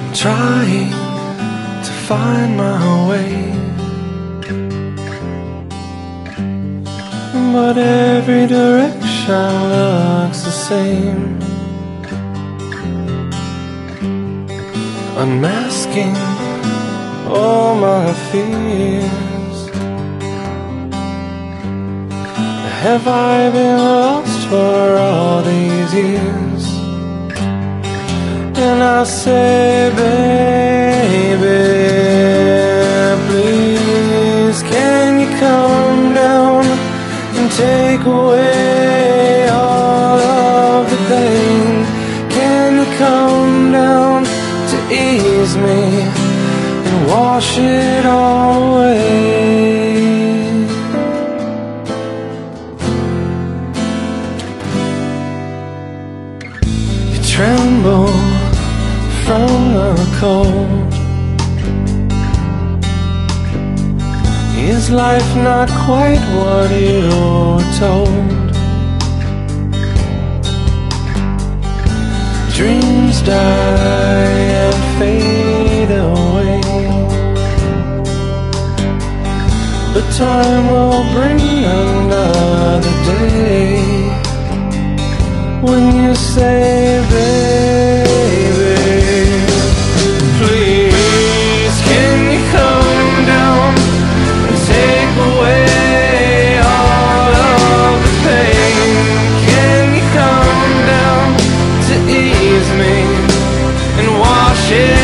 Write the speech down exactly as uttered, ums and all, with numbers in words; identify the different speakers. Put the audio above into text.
Speaker 1: trying to find my way, but every direction looks the same. Unmasking all my fears. Have I been lost for all these years? And I say, baby, please, can you come down and take away all of the pain? Can you come down to ease me and wash it all away? You tremble from the cold. Is life not quite what you were told? Dreams die and fade away, but time will bring another day when you say, baby, please, can you come down and take away all of the pain? Can you come down to ease me and wash it